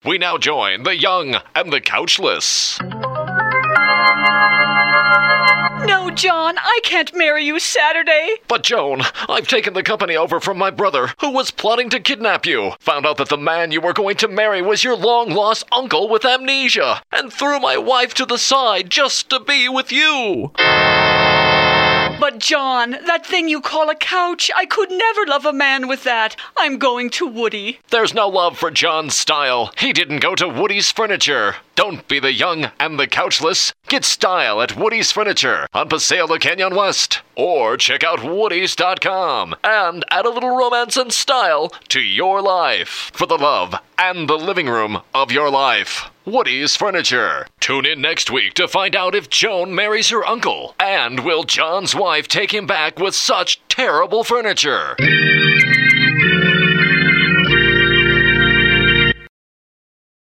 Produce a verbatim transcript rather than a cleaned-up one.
we now join the young and the couchless. No, John, I can't marry you Saturday. But Joan, I've taken the company over from my brother, who was plotting to kidnap you. Found out that the man you were going to marry was your long-lost uncle with amnesia, and threw my wife to the side just to be with you. But John, that thing you call a couch, I could never love a man with that. I'm going to Woody. There's no love for John's style. He didn't go to Woody's Furniture. Don't be the young and the couchless. Get style at Woody's Furniture on Paseo de Canyon West. Or check out woodys dot com and add a little romance and style to your life for the love and the living room of your life. Woody's Furniture. Tune in next week to find out if Joan marries her uncle. And will John's wife take him back with such terrible furniture?